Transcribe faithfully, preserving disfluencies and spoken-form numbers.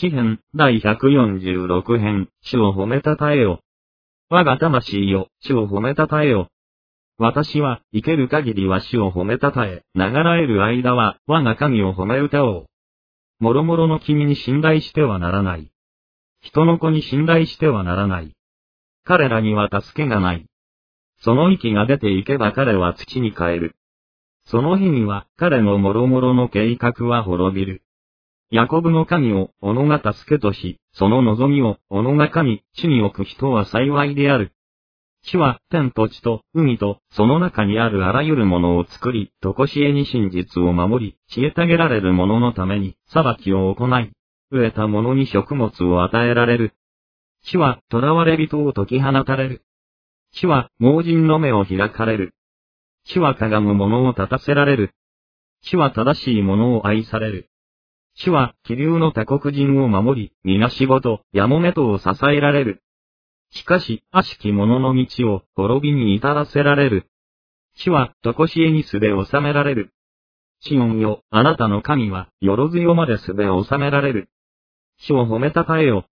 詩編第ひゃくよんじゅうろく編、主を褒めたたえよ。我が魂よ、主を褒めたたえよ。私は、生ける限りは主を褒めたたえ、ながらえる間は、我が神を褒め歌おう。もろもろの君に信頼してはならない。人の子に信頼してはならない。彼らには助けがない。その息が出ていけば彼は土に帰る。その日には、彼のもろもろの計画は滅びる。ヤコブの神を、己が助けとし、その望みを、己が神、地に置く人は幸いである。地は、天と地と、海と、その中にあるあらゆるものを作り、とこしえに真実を守り、虐げられる者のために、裁きを行い、飢えた者に食物を与えられる。地は、囚われ人を解き放たれる。地は、盲人の目を開かれる。地はかがむ者を立たせられる。地は正しい者を愛される。地は、気流の他国人を守り、みなしごと、やもめとを支えられる。しかし、悪しき者の道を、滅びに至らせられる。地は、とこしえにすべ収められる。シオンよ、あなたの神は、よろずよまですべ収められる。主を褒めたたえよ、